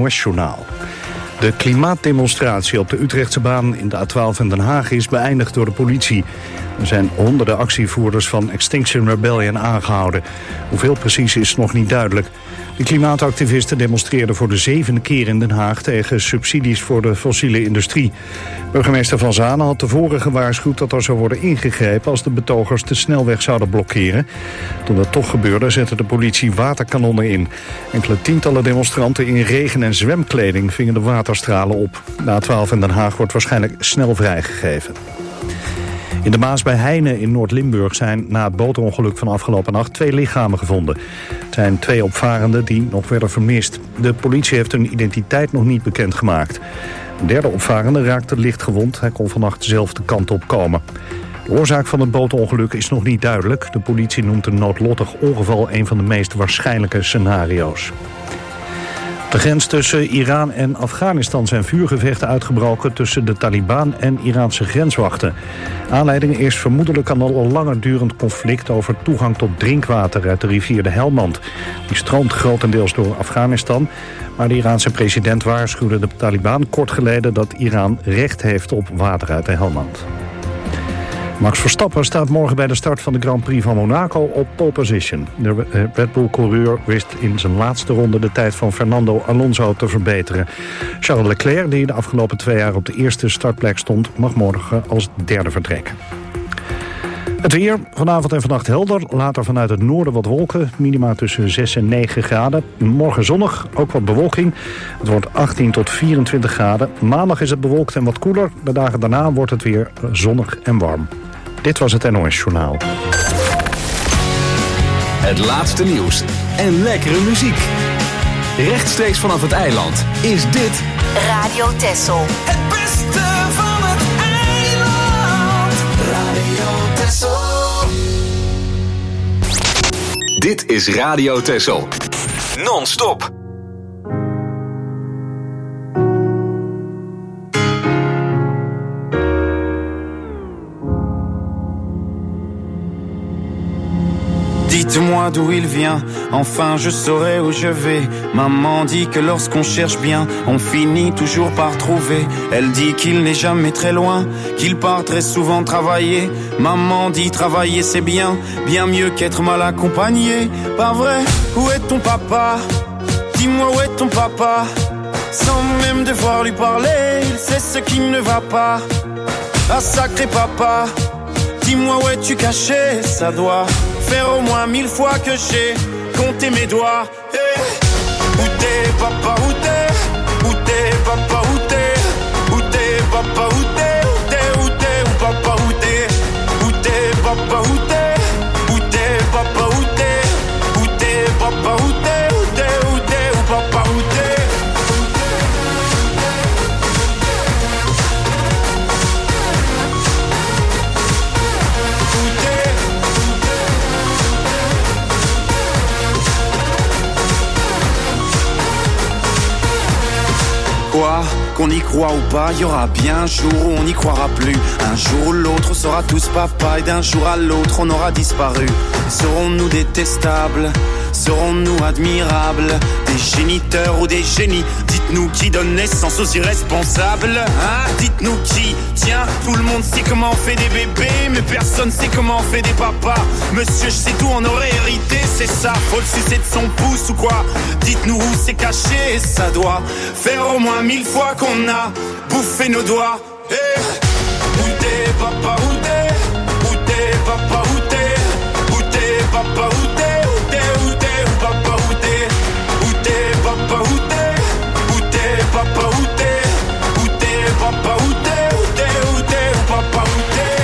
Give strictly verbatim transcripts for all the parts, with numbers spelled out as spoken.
O S-journaal. De klimaatdemonstratie op de Utrechtse baan in de A twaalf in Den Haag is beëindigd door de politie. Er zijn honderden actievoerders van Extinction Rebellion aangehouden. Hoeveel precies is nog niet duidelijk. De klimaatactivisten demonstreerden voor de zevende keer in Den Haag tegen subsidies voor de fossiele industrie. Burgemeester Van Zanen had tevoren gewaarschuwd dat er zou worden ingegrepen als de betogers de snelweg zouden blokkeren. Toen dat toch gebeurde zette de politie waterkanonnen in. Enkele tientallen demonstranten in regen- en zwemkleding vingen de waterstralen op. De A twaalf in Den Haag wordt waarschijnlijk snel vrijgegeven. In de Maas bij Heine in Noord-Limburg zijn na het bootongeluk van afgelopen nacht twee lichamen gevonden. Het zijn twee opvarenden die nog werden vermist. De politie heeft hun identiteit nog niet bekendgemaakt. Een derde opvarende raakte licht gewond. Hij kon vannacht zelf de kant op komen. De oorzaak van het bootongeluk is nog niet duidelijk. De politie noemt een noodlottig ongeval een van de meest waarschijnlijke scenario's. Op de grens tussen Iran en Afghanistan zijn vuurgevechten uitgebroken tussen de Taliban en Iraanse grenswachten. Aanleiding is vermoedelijk een al langer durend conflict over toegang tot drinkwater uit de rivier de Helmand. Die stroomt grotendeels door Afghanistan, maar de Iraanse president waarschuwde de Taliban kort geleden dat Iran recht heeft op water uit de Helmand. Max Verstappen staat morgen bij de start van de Grand Prix van Monaco op pole position. De Red Bull-coureur wist in zijn laatste ronde de tijd van Fernando Alonso te verbeteren. Charles Leclerc, die de afgelopen twee jaar op de eerste startplek stond, mag morgen als derde vertrekken. Het weer, vanavond en vannacht helder. Later vanuit het noorden wat wolken. Minima tussen zes en negen graden. Morgen zonnig, ook wat bewolking. Het wordt achttien tot vierentwintig graden. Maandag is het bewolkt en wat koeler. De dagen daarna wordt het weer zonnig en warm. Dit was het N O S-journaal. Het laatste nieuws en lekkere muziek. Rechtstreeks vanaf het eiland is dit Radio Texel. Het beste van het eiland. Radio Texel. Dit is Radio Texel. Non-stop. Dites-moi d'où il vient, enfin je saurai où je vais. Maman dit que lorsqu'on cherche bien, on finit toujours par trouver. Elle dit qu'il n'est jamais très loin, qu'il part très souvent travailler. Maman dit travailler c'est bien, bien mieux qu'être mal accompagné. Pas vrai, où est ton papa? Dis-moi où est ton papa? Sans même devoir lui parler, il sait ce qui ne va pas. Ah sacré papa, dis-moi où es-tu caché? Ça doit faire au moins mille fois que j'ai compté mes doigts. Hey. Où t'es papa, où t'es? Où t'es papa, où t'es? Où t'es papa, où t'es? Où t'es, où t'es, où papa, où t'es? Où t'es papa, où t'es? Où t'es papa, où t'es? Où t'es papa, où t'es? Où t'es, où t'es, où papa, où t'es? Quoi, qu'on y croit ou pas, y aura bien un jour où on n'y croira plus. Un jour ou l'autre, on sera tous papa, et d'un jour à l'autre, on aura disparu. Serons-nous détestables? Serons-nous admirables? Des géniteurs ou des génies? Dites-nous qui donne naissance aux irresponsables, hein? Dites-nous qui? Tiens, tout le monde sait comment on fait des bébés, mais personne sait comment on fait des papas. Monsieur, je sais tout, on aurait hérité, c'est ça. Faut le sucer de son pouce ou quoi? Dites-nous où c'est caché, ça doit faire au moins mille fois qu'on a bouffé nos doigts. Hey. Où t'es papa, où t'es? Où t'es papa, où t'es? Où t'es papa, où t'es? Papa, où t'es? Où t'es, papa, où t'es? Où t'es, papa, où t'es? Où t'es, papa, où t'es? Où t'es, où t'es, où papa, où t'es?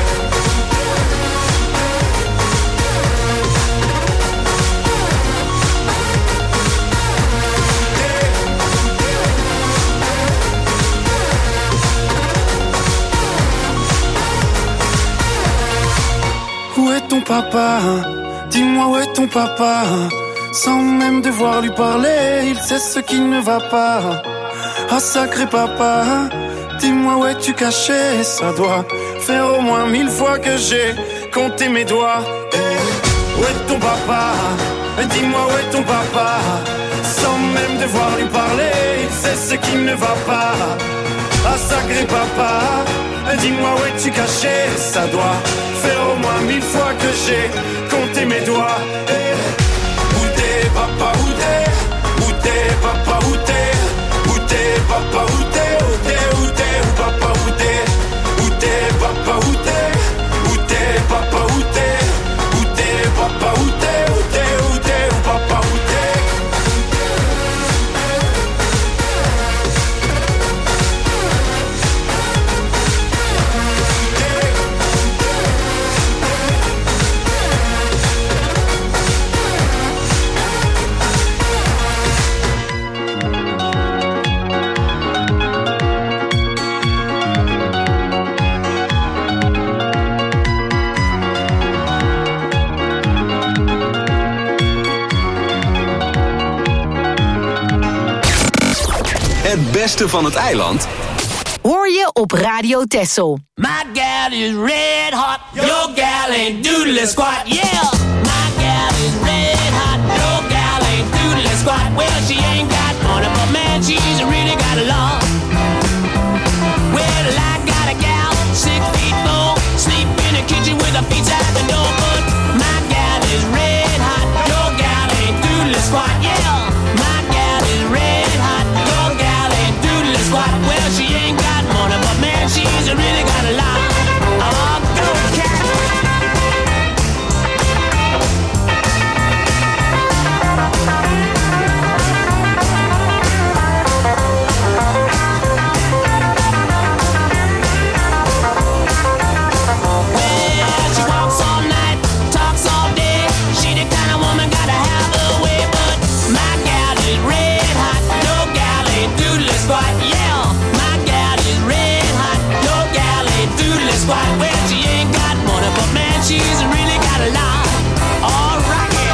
Où est ton papa? Dis-moi où est ton papa? Sans même devoir lui parler, il sait ce qui ne va pas. Ah sacré papa, dis-moi où es-tu caché? Ça doit faire au moins mille fois que j'ai compté mes doigts. Hey, où est ton papa? Dis-moi où est ton papa? Sans même devoir lui parler, il c'est ce qui ne va pas. Ah sacré papa, dis-moi où es-tu caché? Ça doit faire au moins mille fois que j'ai compté mes doigts. Hey. Où t'es papa, où t'es? Où t'es papa, où t'es? Où t'es papa, où t'es? Où t'es, où t'es, où papa, où t'es? Où t'es papa, où t'es? Où t'es papa, où t'es? Où t'es papa, où t'es? Où t'es, où t'es, où papa, où t'es? Het beste van het eiland hoor je op Radio Texel. My gal is red hot, your gal ain't doodle squat, yeah. My gal is red hot, your gal ain't doodle squat. Well, she ain't got money, but man, she's really got a lot. Well, I got a gal, six feet four, sleep in the kitchen with her feet out the door. But my gal is red hot, your gal ain't doodle squat, yeah. My gal is red hot, your gal ain't doodle squat. Well, she ain't got money, but man, she's really got a lot. Oh, go cat. Well, she ain't got money, but man, she's really got a lot. All right, yeah.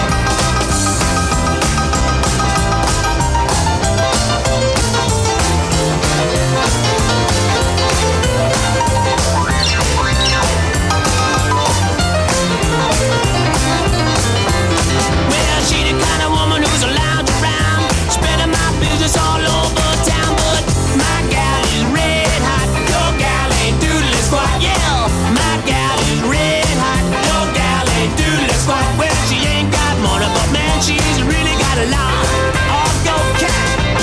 Well, she the kind of woman who's a lounge around, spending my business all over town. But my gal is red hot, your gal ain't doodle squat, yeah. My gal is red hot, your gal ain't doodle squat. Well, she ain't got money, but man, she's really got a lot. Oh, go cat.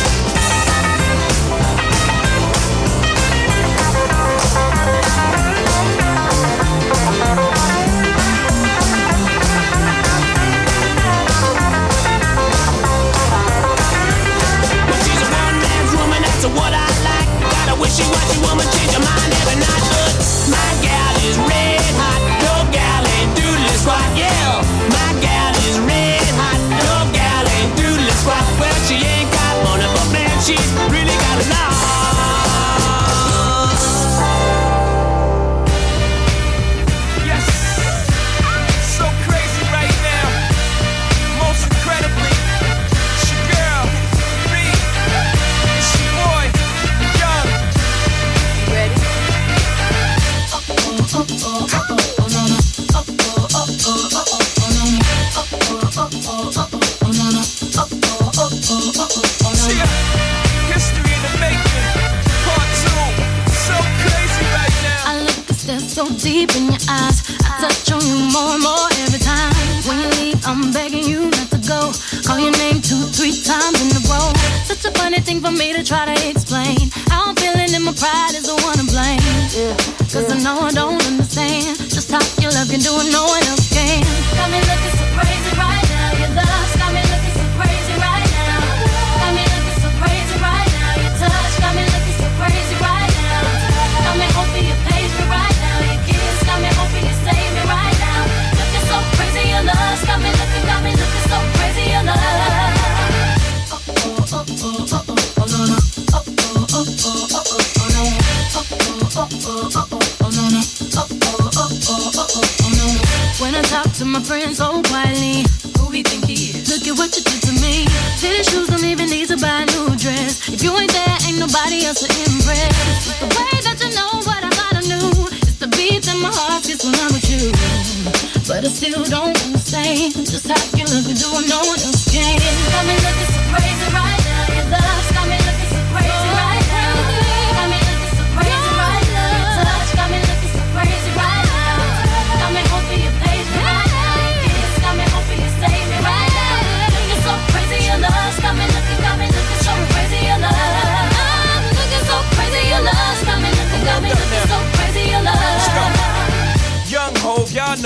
Well, she's a one-man's woman, that's what I like. Got a wishy-washy woman, change her mind every night. But my gal is red hot, your gal ain't doodle squat, yeah. My gal is red hot, your gal ain't doodle squat. Well, she ain't got money, but man, she's really got a lot. Yes, so crazy right now. Most incredibly, it's your girl, me, it's your boy, Young. Ready? Yeah, history in the making, part two, so crazy right now. I look and stare so deep in your eyes. I touch on you more and more every time. When you leave, I'm begging you not to go. Call your name two, three times in a row. Such a funny thing for me to try to explain. How I'm feeling and my pride is the one to blame. Yeah, Cause yeah. I know I don't understand just how your love can do what no one else can. Got me looking so crazy right now. Your love's got me looking so crazy right now. Got me looking so crazy right now. Your touch got me looking so crazy right now. Got me hoping you page me right now. Your kiss got me hoping you save me right now. Looking so crazy, your love's got me looking, got me looking so crazy, your love. Oh oh oh oh oh oh no no. Oh oh oh oh oh oh no. Oh oh oh oh oh oh no no. Oh oh oh oh oh oh no. When I talk to my friends so quietly, who we think he is? Look at what you did to me. Fitted shoes don't even need to buy a new dress. If you ain't there, ain't nobody else to impress. It's the way that you know what I thought I knew. It's the beat that my heart gets when I'm with you. But I still don't understand just how you look and do what no one else can. Got me looking so crazy right now. Your love's got me looking so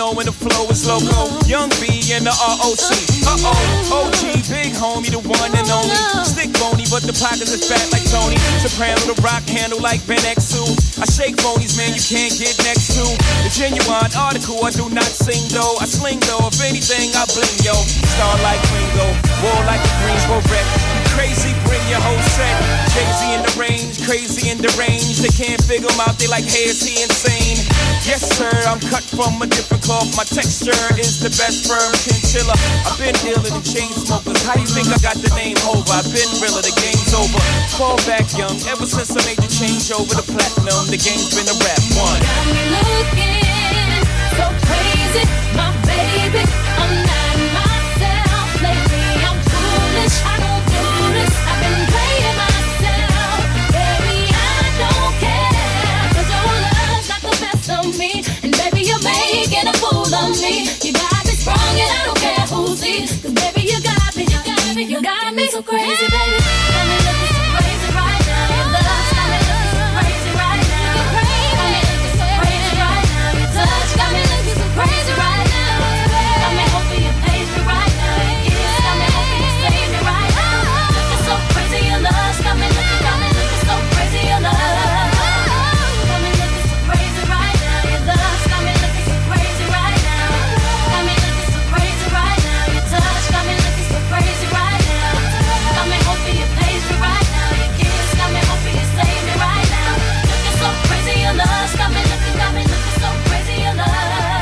know when the flow is loco. Young B and the R O C. Uh-oh, O G, big homie, the one and only. Stick bony, but the pockets is fat like Tony. Soprano, the rock handle like Ben X two. I shake phonies, man, you can't get next to. The genuine article, I do not sing though. I sling though, if anything, I bling yo. Star like Ringo, war like a Greensboro wreck. Crazy, bring your whole set. Jay-Z in the range, crazy in the range. They can't figure him out, they like, hey, is he insane? Yes, sir, I'm cut from a different cloth. My texture is the best firm chinchilla. I've been dealing in chain smokers. How you think I got the name over? I've been realer, the game's over. Fall back young, ever since I made the change over to platinum, the game's been a rap one. Got me looking so crazy, my baby. I'm not myself lately. I'm foolish, I don't do this. I've been playing myself, baby. I don't care, 'cause your love's not the best of me, and baby you're making a fool of me. You got me sprung and I don't care who sees, 'cause baby you got me, you got me, you got me so crazy, baby. Got me looking so crazy right now. Your love's got me looking so crazy right now. Got me looking so crazy right now. Your touch got me looking so crazy right now. Got me hoping you praise me right now. Your kiss got me hoping you save me right now. Looking so crazy, your love's got me looking, got me looking so crazy, your love. Got me looking so crazy right now. Your love's got me looking so crazy right now. Got me looking so crazy right now. Your touch got me looking so crazy right now. Got me hoping you praise me right now. Your kiss got me hoping you save me right now. Looking so crazy, your love's got me looking, got me looking so crazy, your love.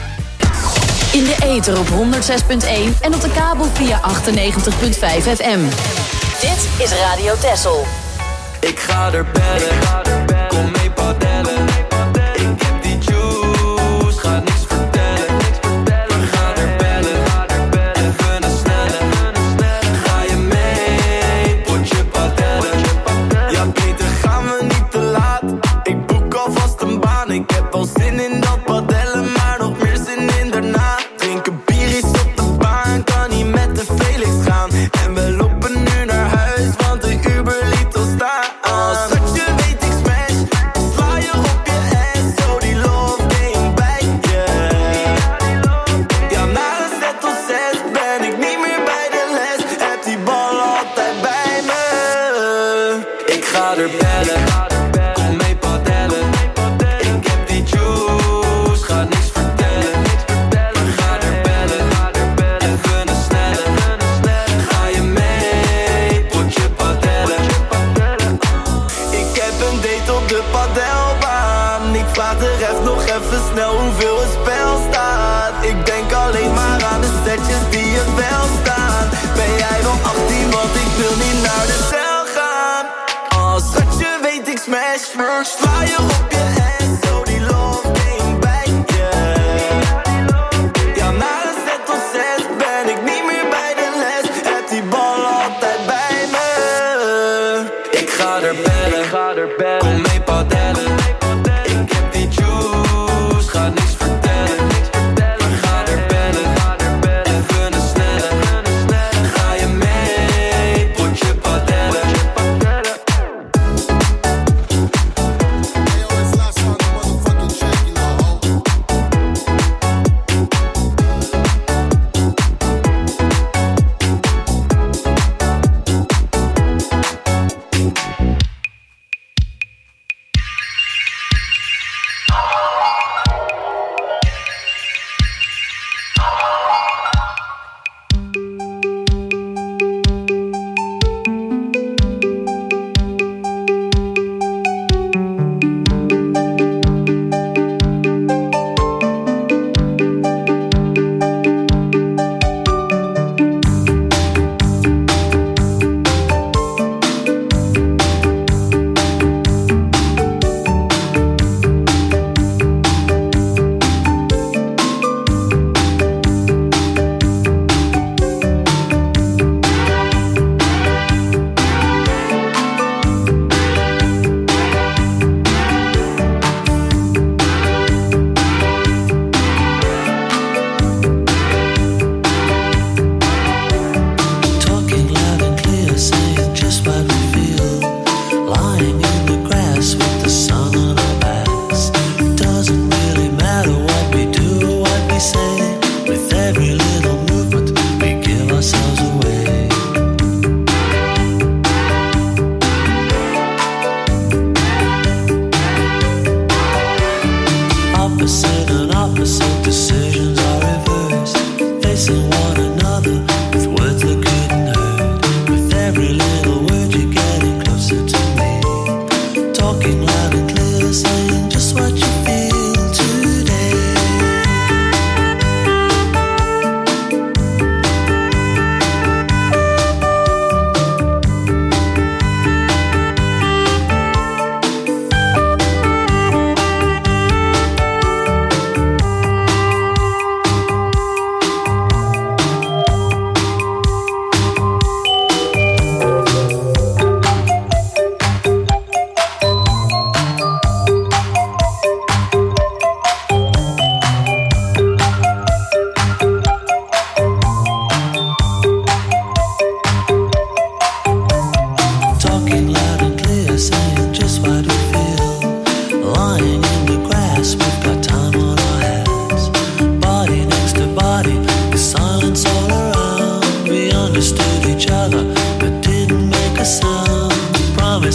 In de ether op honderd zes punt één en op de kabel via achtennegentig punt vijf F M. Dit is Radio Texel. Ik ga er bellen, kom mee padellen. Ik heb die juice, ga niks vertellen. We gaan er bellen, even een snelle. Ga je mee, potje padellen. Ja beter gaan we niet te laat. Ik boek alvast een baan. Ik heb al zin in dat padellen, maar nog meer zin in daarna. Drinken bieries op de baan, kan niet met de Felix gaan. En we lopen nu naar huis, want de Uber liet ons staan. Schatje weet ik smash, sla je op je ass, zo die love game bij je. Ja na de set tot zes ben ik niet meer bij de les. Heb die bal altijd bij me. Ik ga er bellen, kom mee padellen. Ik heb die juice, ga niks vertellen. We gaan er bellen, even een snelle. Ga je mee, potje padellen. Ik heb een date op de padelbaan. Ik vraag de ref nog even snel hoeveel het spel staat. Ik denk alleen maar aan de setjes die er wel staan. Ben jij wel achttien, want ik wil niet naar de cel gaan. Als schatje weet ik smash, sla je op je ass, zo die love game bij je. Ja na de set tot zes ben ik niet meer bij de les. Heb die bal altijd bij me. Ik ga er bellen, kom mee padellen. Ik heb die juice, ga niks vertellen. We gaan er bellen, even een snelle. Ga je mee, potje padellen.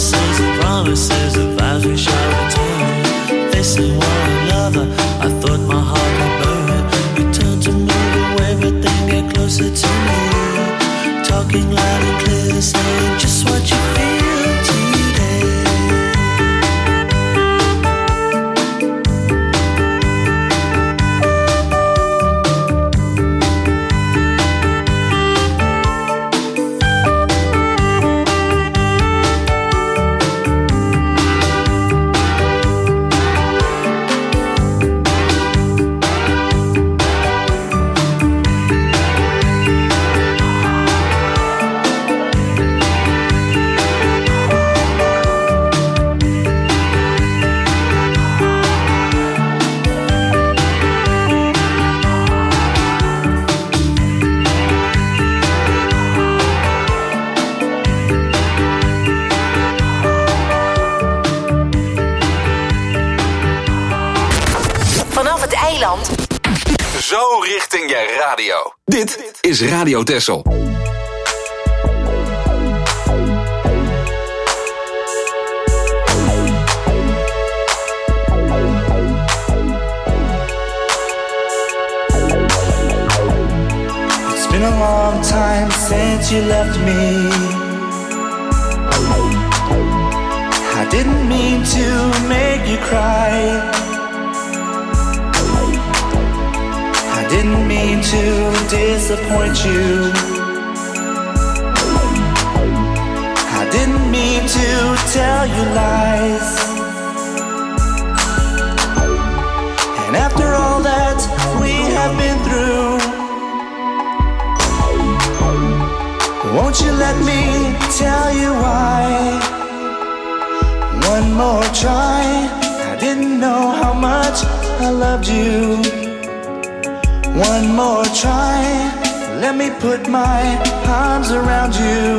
promises and promises of vows we shall return. Facing one another, I thought my heart would burn. You turned to move away, but then get closer to me. Talking loud and clear, saying just what you feel today. Zo richting je radio. Dit is Radio Texel. It's been a long time since you left me. I didn't mean to make you cry. Didn't mean to disappoint you. I didn't mean to tell you lies. And after all that we have been through, won't you let me tell you why? One more try. I didn't know how much I loved you. One more try, let me put my arms around you.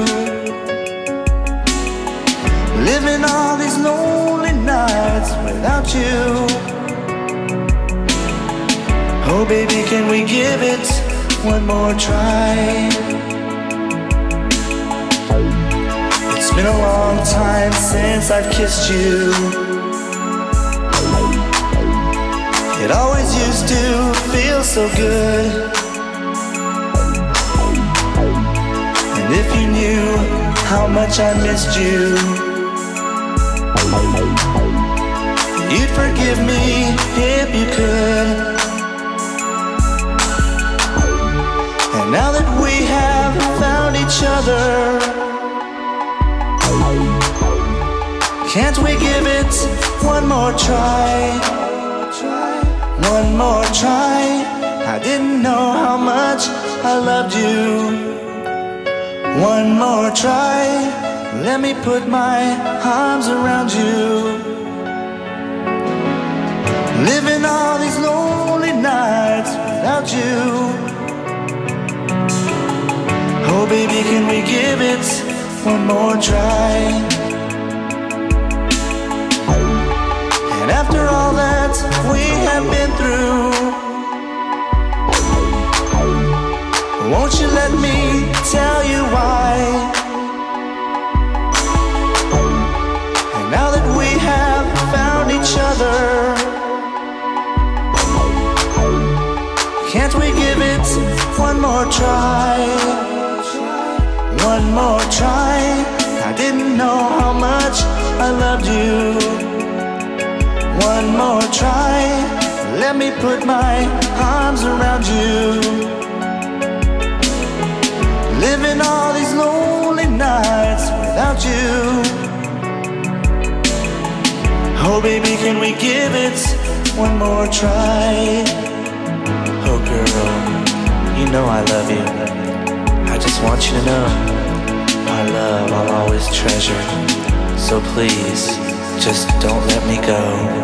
Living all these lonely nights without you. Oh baby, can we give it one more try? It's been a long time since I've kissed you. It always used to feel so good. And if you knew how much I missed you, you'd forgive me if you could. And now that we have found each other, can't we give it one more try? One more try. I didn't know how much I loved you. One more try. Let me put my arms around you. Living all these lonely nights without you. Oh baby, can we give it one more try? And after all that we have been through, won't you let me tell you why? And now that we have found each other, can't we give it one more try? One more try. I didn't know how much I loved you. One more try, let me put my arms around you. Living all these lonely nights without you. Oh baby, can we give it one more try? Oh girl, you know I love you. I just want you to know our love I'll always treasure. So please, just don't let me go.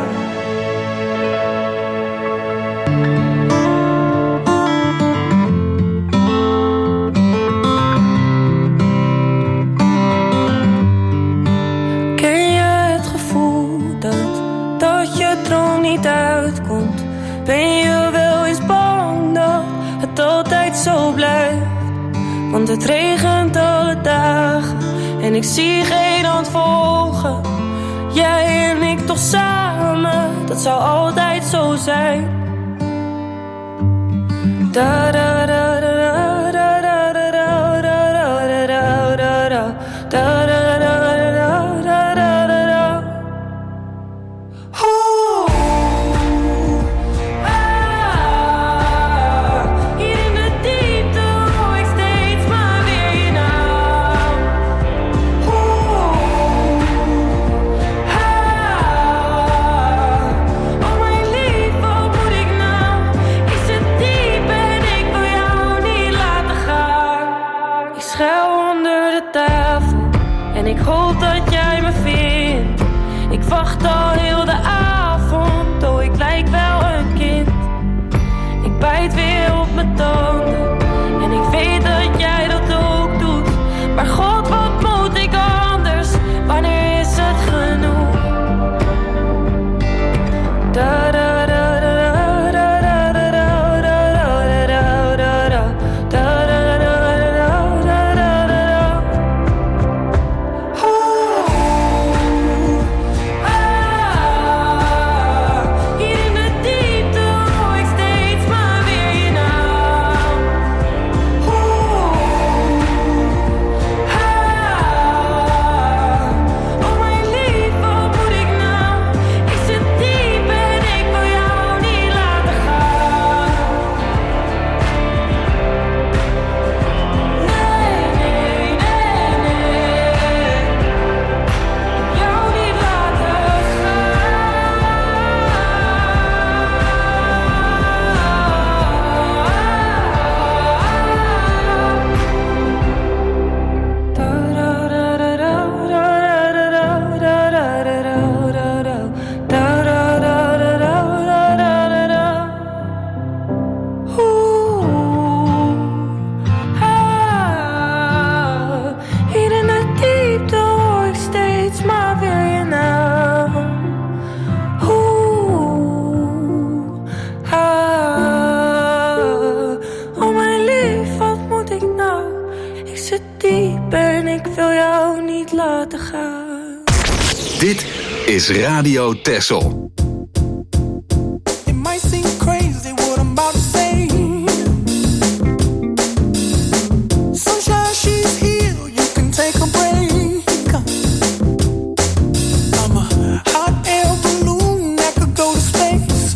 Want het regent alle dagen En ik zie geen hand volgen. Jij en ik toch samen, dat zou altijd zo zijn. Da da da da da da da da da da da da da da. Ik hoop dat jij me vindt. Ik wacht al heel de avond. Oh, ik lijk wel een kind. Ik bijt weer op mijn tanden. En ik weet dat jij dat ook doet. Maar God, wat moet ik anders? Wanneer is het genoeg? Da da da da da da da da da da da da. Dit is Radio Texel. It might seem crazy what I'm about to say. Sunshine, she's here, you can take a break. I'm a hot air balloon that could go to space.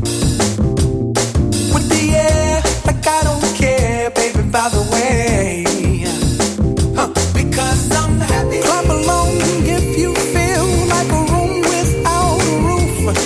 With the air, like I don't care, baby, by the way. Huh. Because I'm happy. Clap along if you feel like a room without a roof.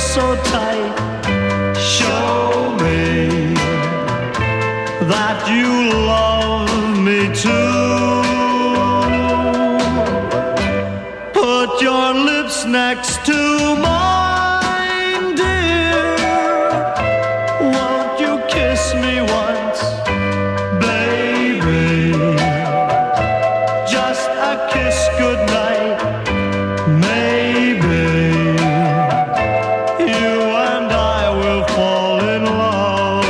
so tight. Show me that you love me too. Put your lips next to mine, dear. Won't you kiss me once, baby? Just a kiss goodnight, maybe. You and I will fall in love.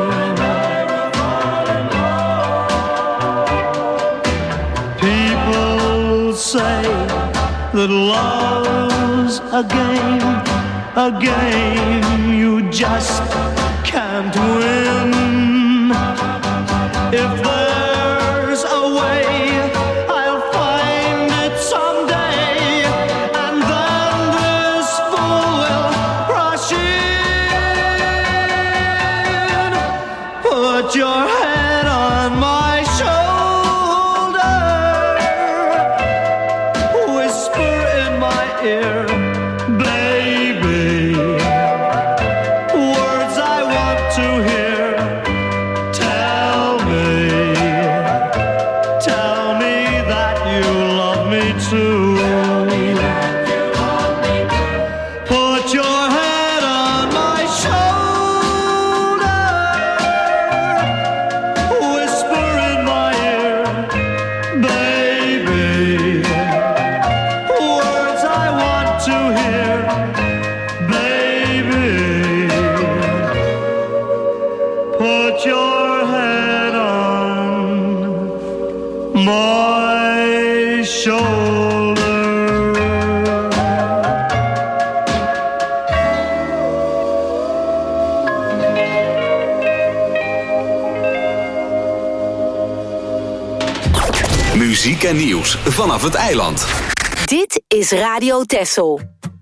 People say that love's a game, a game you just can't win. If there's a way, I'll find it someday, and then this fool will rush in. Put your head on my shoulder, whisper in my ear, baby, words I want to hear. Tell me, tell me that you love me too. Put your head on my shoulder, whisper in my ear, baby, words I want to hear, baby. Put your head on my shoulder. Muziek en nieuws vanaf het eiland. Dit is Radio Texel.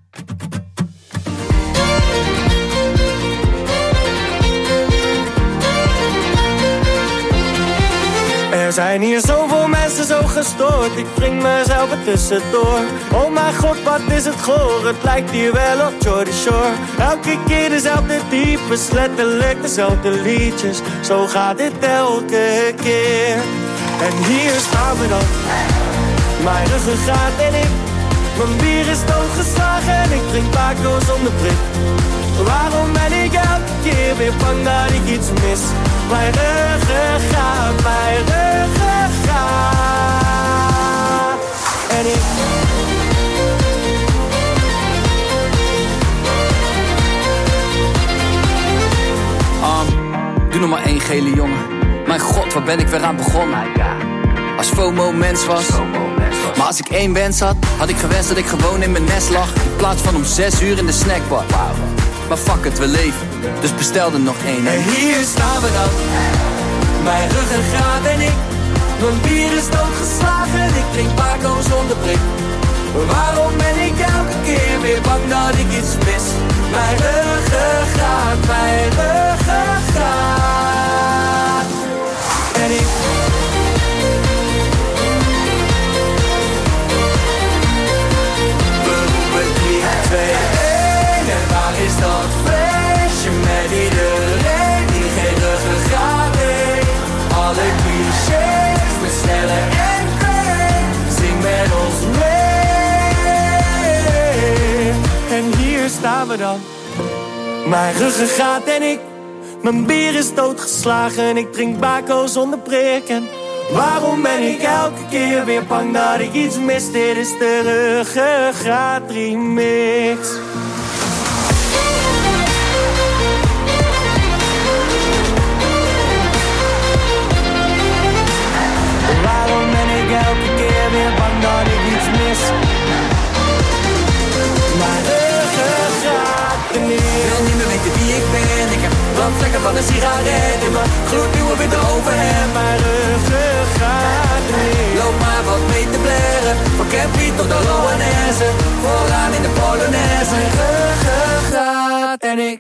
Er zijn hier zoveel mensen zo gestoord, ik wring mezelf er tussendoor. Oh mijn god, wat is het goor, het lijkt hier wel op Jordy Shore. Elke keer dezelfde types, letterlijk dezelfde liedjes. Zo gaat dit elke keer. En hier staan we dan, mijn ruggengraat en ik. Mijn bier is doodgeslagen en ik drink Paco zonder prik. Waarom ben ik elke keer weer bang dat ik iets mis? Mijn ruggengraat, mijn ruggengraat. En ik... Um, doe nog maar één gele jongen. Mijn god, waar ben ik weer aan begonnen? Als FOMO mens was. Maar als ik één wens had, had ik gewenst dat ik gewoon in mijn nest lag. In plaats van om zes uur in de snackbar. Maar fuck het, we leven, dus bestel er nog één. En hier staan we dan, mijn ruggengraat en ik. Mijn bier is doodgeslagen, ik drink Paco zonder prik. Waarom ben ik elke keer weer bang dat ik iets mis? Mijn ruggengraat, mijn ruggengraat. En ik... We roepen drie, twee, één. En waar is dat feestje met iedereen die geen ruggengraat heeft? Alle clichés met snelle en kreeg. Zing met ons mee. En hier staan we dan, mijn ruggengraat en ik. Mijn bier is doodgeslagen, ik drink Baco zonder prik. En waarom ben ik elke keer weer bang dat ik iets mis? Dit is de ruggengraat remix. Waarom ben ik elke keer weer bang dat ik iets mis? Mijn ruggengraat remix. Ik wil niet meer weten wie ik ben. Ik heb brandvlekken van een sigaret in mijn gloednieuwe witte overhemd. Mijn ruggengraat remix. Loop maar wat mee te blaren, van Campy tot de Loanesse. Vooraan in de Polonaise. Mijn ruggengraat en ik.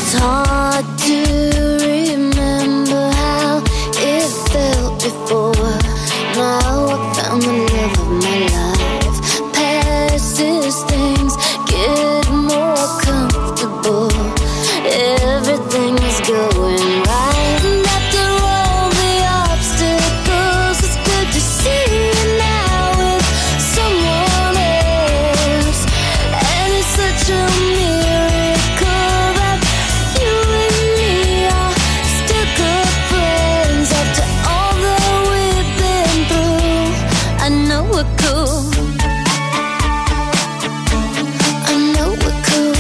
It's hard to remember how it felt before. Now I found the love of my life. Past these things get more comfortable. Everything is going right. And after all the obstacles, it's good to see you now with someone else. And it's such a miracle that you and me are still good friends. After all that we've been through, I know we're cool. I know we're cool.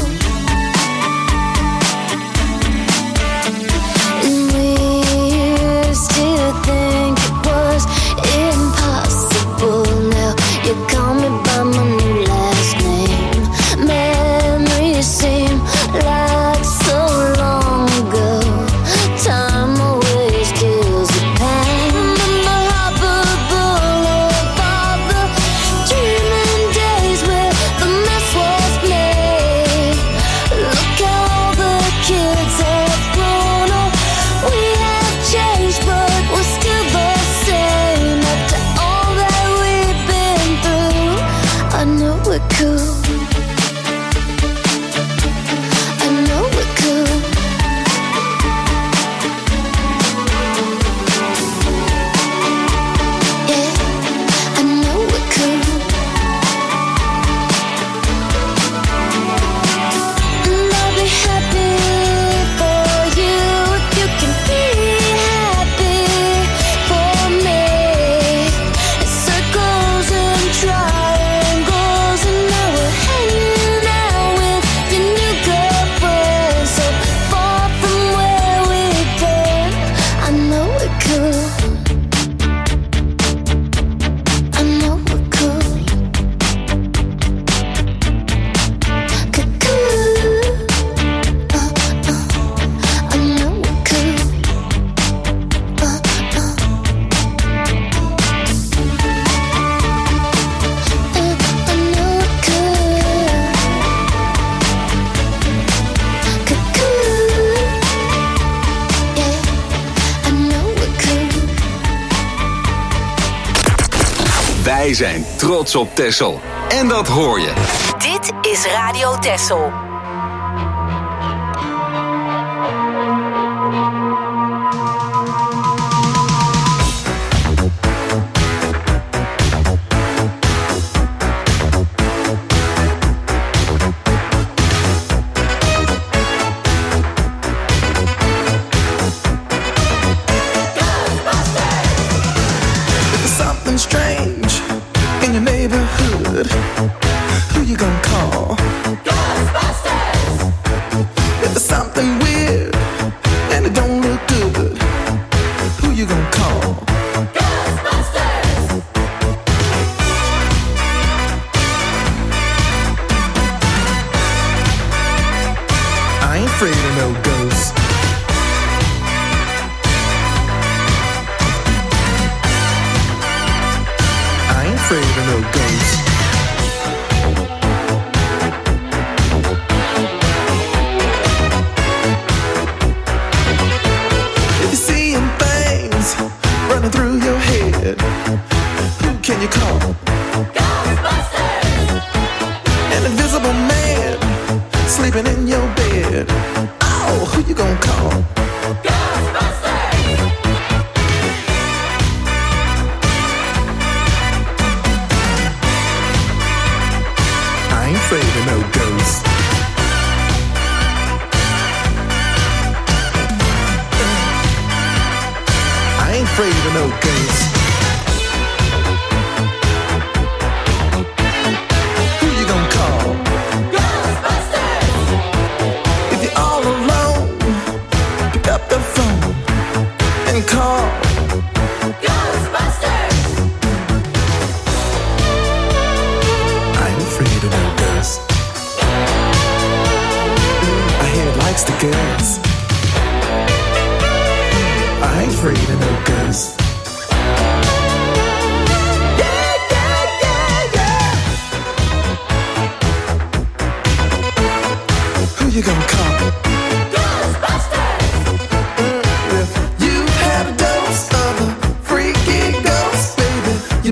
And we used to think it was impossible. Now you call me by my new last name. Memories seem like so long ago. Time always kills the pain. Remember Harper Boulevard, the dreaming days where the mess was made. Look how all the kids have grown up. We have changed, but we're still the same. After all that we've been through, I know we're cool. I know we're cool. Yeah, I know we're cool. And I'll be happy for you if you can be happy for me. It circles and triangles, and now we're hanging out with your new girlfriend. So far from where we've been, I know we're cool. I know we're cool. Cool. Uh, uh. I know we're cool. Uh, uh. Uh, I know we're cool. Cool. Yeah, I know we're cool. Wij zijn trots op Texel. En dat hoor je. Dit is Radio Texel. If there's something strange in your neighborhood, who you gonna call? Ghostbusters! If there's something weird and it don't look good, who you gonna call? Ghostbusters! I ain't afraid of no ghosts. I ain't afraid of no ghosts. If you're seeing things running through your head, who can you call? Ghostbusters! An invisible man sleeping in your bed. Oh, who you gonna call? Ghostbusters! I ain't afraid of no ghosts. I ain't afraid of no ghosts. Who you gonna call? Ghostbusters! If you're all alone, pick up the phone and call Ghostbusters! I ain't afraid of no ghosts. I hear it likes the girls. I ain't afraid of no ghosts. Yeah, yeah, yeah, yeah. Who you gonna call?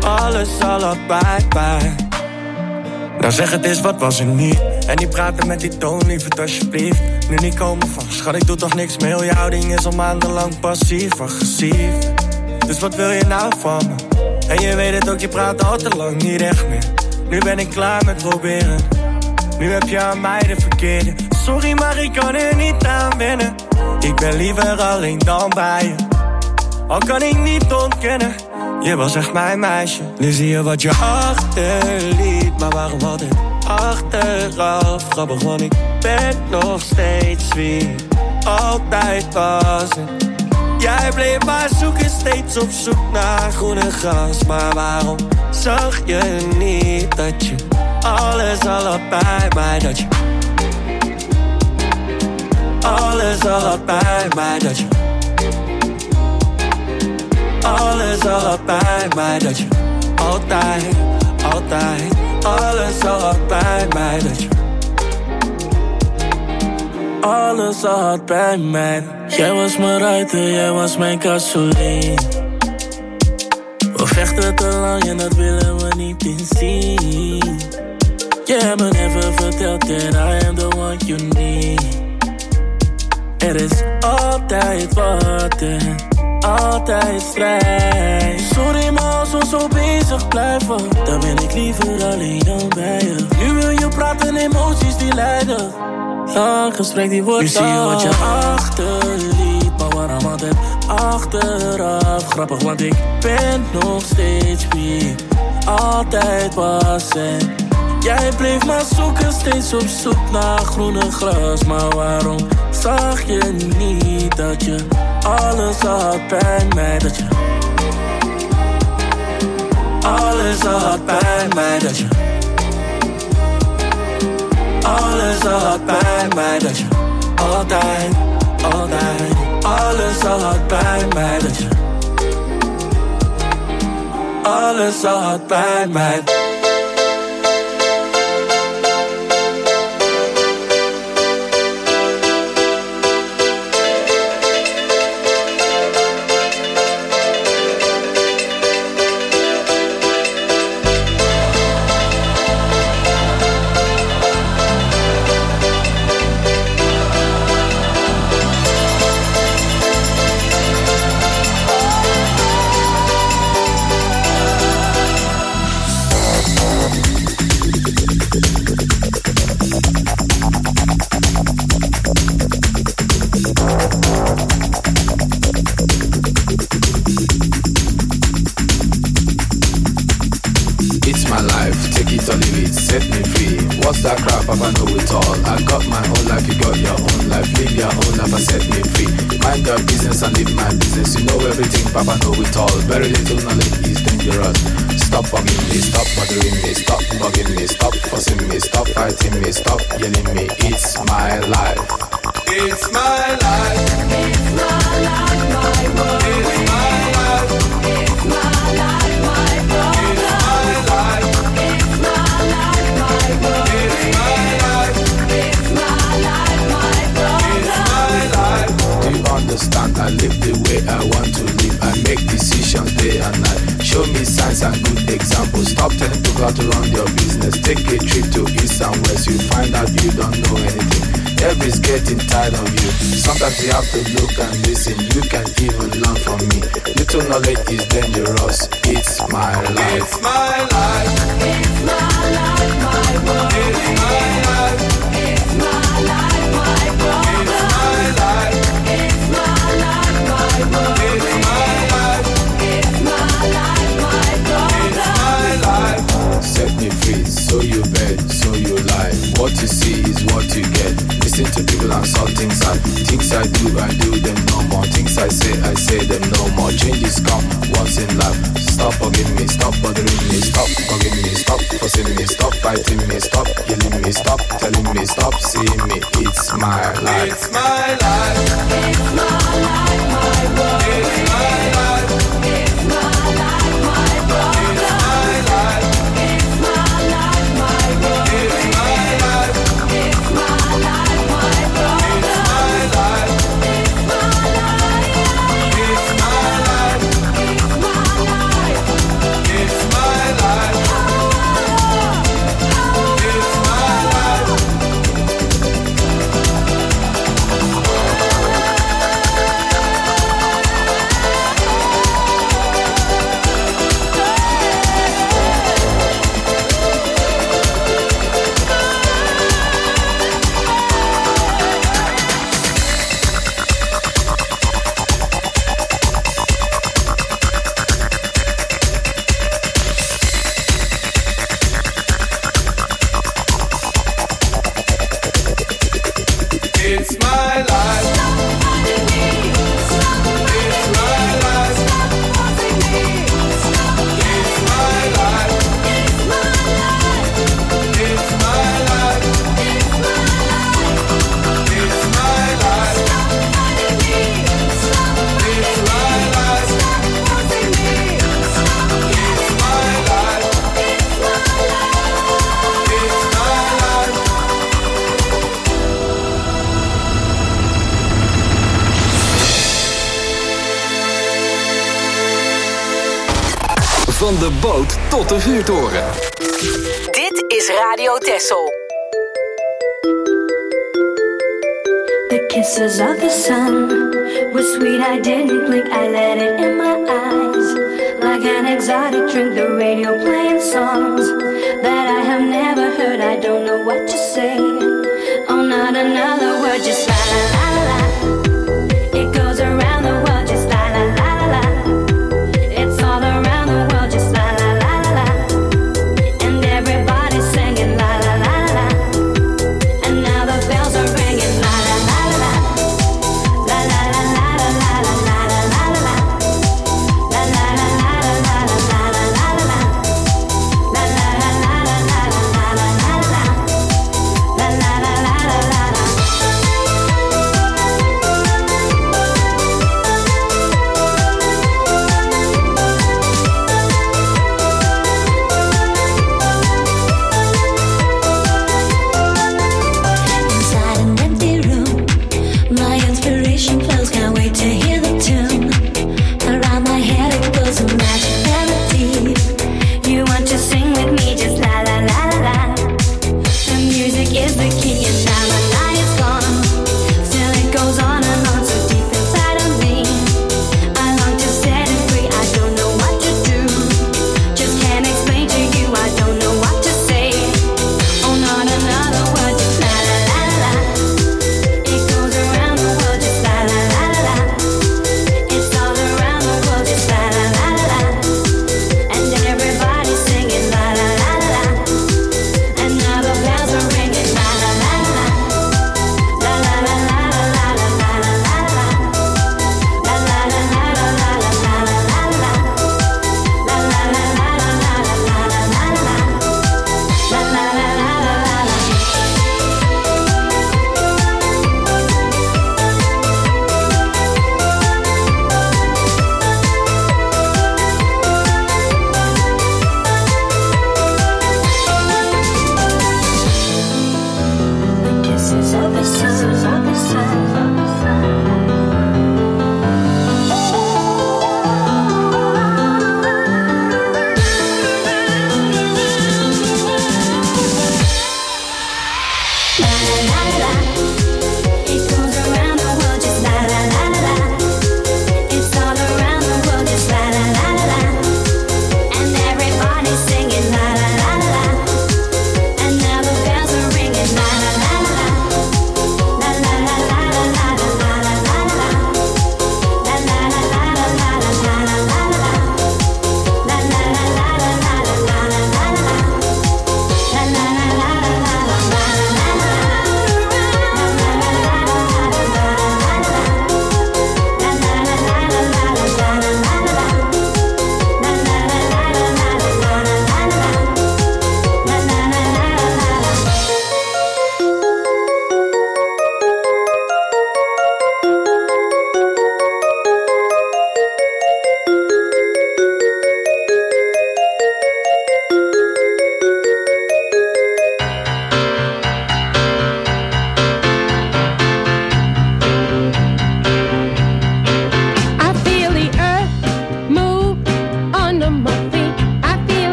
alles zal allebei bij. Nou zeg het eens, wat was er niet? En die praten met die toon, lieverd alsjeblieft. Nu niet komen van, schat ik doe toch niks meer. Heel jouw ding is al maandenlang passief, agressief. Dus wat wil je nou van me? En je weet het ook, je praat al te lang niet echt meer. Nu ben ik klaar met proberen. Nu heb je aan mij de verkeerde. Sorry, maar ik kan er niet aan wennen. Ik ben liever alleen dan bij je. Al kan ik niet ontkennen, je was echt mijn meisje. Nu zie je wat je achterliet, maar waarom altijd achteraf? Grappig, want ik ben nog steeds wie altijd was. Jij bleef maar zoeken, steeds op zoek naar groene gras. Maar waarom zag je niet dat je alles al had bij mij? Dat je alles al had bij mij, dat je alles al had bij mij, dat je altijd, altijd, alles al had bij mij, dat je alles al had bij mij. Jij was mijn ruiter, jij was mijn gasoline. We vechten te lang en dat willen we niet inzien. Je hebt me even verteld that I am the one you need. Er is altijd wat en altijd strijd. Sorry, maar als we zo bezig blijven, dan ben ik liever alleen dan bij je. Nu wil je praten, emoties die leiden. Lang gesprek die wordt. Nu zie je wat je achterliet, maar waarom altijd achteraf? Grappig, want ik ben nog steeds wie altijd was. En jij bleef maar zoeken, steeds op zoek naar groene gras. Maar waarom zag je niet dat je alles had bij mij? Dat je alles had bij mij, dat je alles had bij mij, dat je altijd, altijd, alles had bij mij, dat je alles had bij mij. Papa know it all, very little knowledge is dangerous. Stop bugging me, stop bothering me, stop bugging me, stop fussing me, stop fighting me, stop yelling me. It's my life. It's my life. It's my life, my world. It's my life. It's my life, my world. It's my life. It's my life, my world. It's my life. It's my life, my world. It's my life. Do you understand? I live the way I want to live. I make decisions day and night. Show me signs and good examples. Stop telling people how to run your business. Take a trip to east and west. You find out you don't know anything. Everybody's getting tired of you. Sometimes you have to look and listen. You can even learn from me. Little knowledge is dangerous. It's my life. It's my life. It's my life, my world. It's my life. It's my life, my world. It's my life. It's my life, my world. It's my life. It's my life, my world. It's my life. Set me free, so you bet, so you lie. What you see is what you get. Listen to people and saw things I Things I do, I do them no more. Things I say, I say them no more. Changes come once in life. Stop bugging me, stop bothering me, stop bugging me, stop fussing me, stop fighting me, stop yelling me, stop telling me, stop seeing me. It's my life. It's my life. It's my life, my world. It's my life. It's my life, my world. It's my life. It's my life, my world. It's my life. It's my life, my world. It's my life. It's my life. It's my life. It's my life. It's my It's my life. It's my life. It's my life. It's my life. It's my life. It's my life. It's my life. It's my life. Van de boot tot de vuurtoren. Dit is Radio Texel. The kisses of the sun were sweet, I didn't blink, I let it in my eyes. Like an exotic drink, the radio playing songs that I have never heard, I don't know what to say. Oh, not another word, just la la la la la. It goes around the world, just la la la la la. It's all around the world, just la la la la la. And everybody's singing la la la la la. And now the bells are ringing la la la la la. La la la la la la la la la la la. La la la la la la la la la la la. La la la la la la la la la la. La la la la la la la.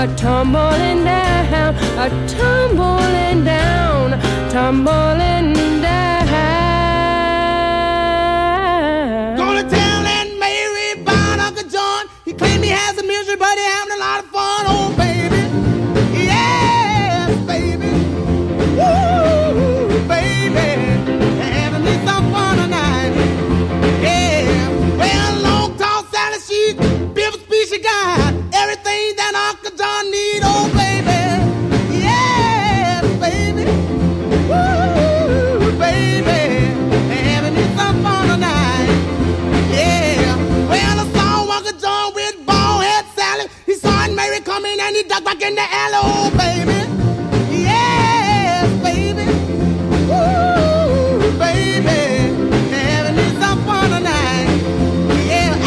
a tumbling down, a tumbling down, tumbling down. Gonna tell Aunt Mary about Uncle John. He claimed he has a misery, but he having a lot of fun. Oh, baby. Yes, baby. Woo, baby. Having me some fun tonight. Yeah. Well, long, tall, Sally, she's Bill Speed, she got everything that Uncle John need. Oh, baby. Yes, baby. Woo, baby. Having me some fun tonight. Yeah. Well, I saw Uncle John with bald head Sally. He saw Aunt Mary coming and he ducked back in the alley. Oh, baby. Yes, baby. Woo, baby. Having me some fun tonight. Yeah. Ow!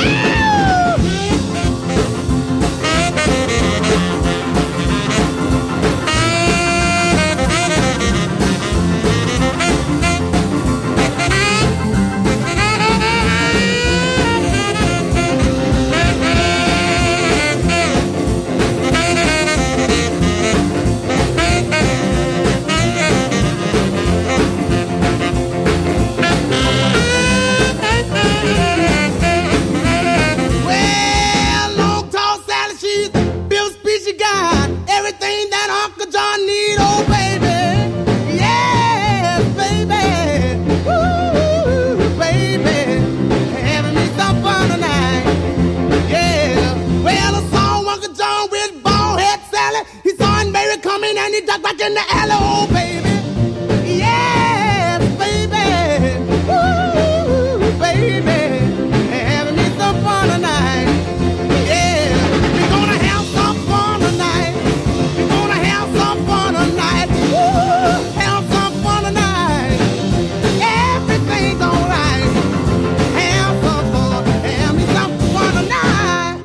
Well, long, tall Sally, she's Bill Speed, she got everything that Uncle John need. Oh, baby. Yes, baby. Woo, baby. Having me some fun tonight. Yeah. Well, I saw Uncle John with bald head Sally. He saw Aunt Mary coming and he ducked back in the alley. Oh, baby. Yes, baby. Woo, baby. Having me some fun tonight. Yeah. We're gonna have some fun tonight. We're gonna have some fun tonight. Woo, have some fun tonight. Everything's alright. Have some fun. Have me some fun tonight.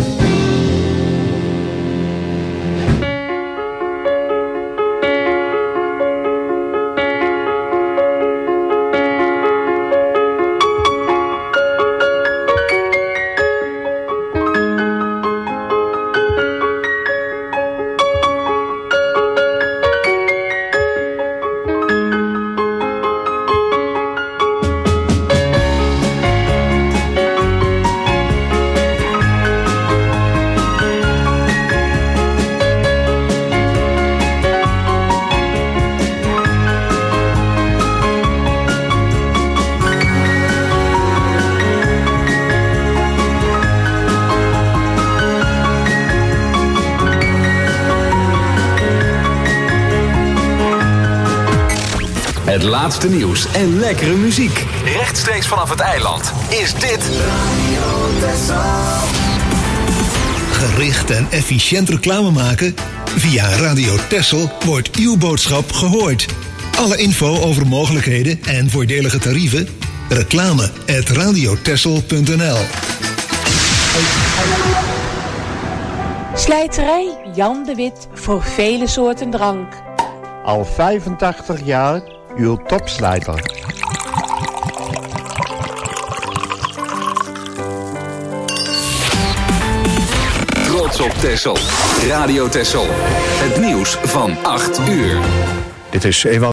Het laatste nieuws en lekkere muziek. Rechtstreeks vanaf het eiland is dit Gericht en efficiënt reclame maken? Via Radio Texel wordt uw boodschap gehoord. Alle info over mogelijkheden en voordelige tarieven? Reclame at radiotexel punt n l. Slijterij Jan de Wit voor vele soorten drank. Al vijfentachtig jaar uw topslijter. Trots op Texel. Radio Texel. Het nieuws van acht uur. Dit is Ewout